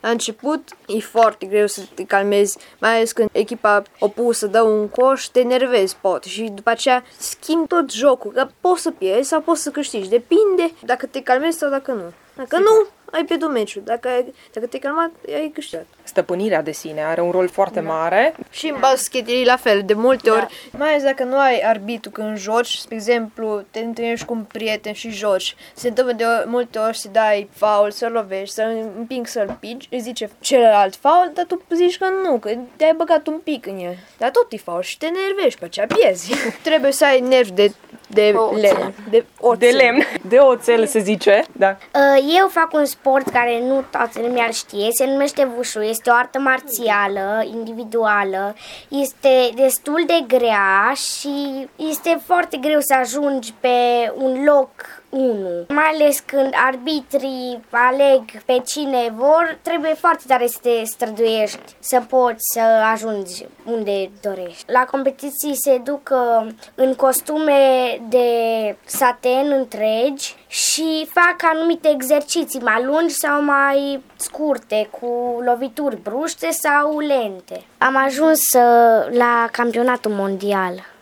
La început e foarte greu să te calmezi, mai ales când echipa opusă dă un coș, te enervezi, poate, și după aceea schimbi tot jocul, că poți să pierzi sau poți să câștigi, depinde dacă te calmezi sau dacă nu. Dacă nu, ai pierdut meciul, dacă te-ai calmat, ai câștigat. Stăpânirea de sine are un rol foarte mare. Și în basket e la fel, de multe ori, mai ales dacă nu ai arbitru când joci, spre exemplu, te întâlnești cu un prieten și joci, se întâmplă de multe ori să dai foul, să lovești, să împingi, să-l pigi, îți zice celălalt foul, dar tu zici că nu, că te-ai băgat un pic în el. Dar tot e foul și te enervești, pe aceea pierzi. Trebuie să ai nervi de lemn. De lemn. De oțel se zice, da. Eu fac un sport care nu toată lumea îl știe, se numește Wushu, este o artă marțială, individuală, este destul de grea și este foarte greu să ajungi pe un loc 1. Mai ales când arbitrii aleg pe cine vor, trebuie foarte tare să te străduiești să poți să ajungi unde dorești. La competiții se duc în costume de saten întregi și fac anumite exerciții mai lungi sau mai scurte, cu lovituri bruște sau lente. Am ajuns la campionatul mondial.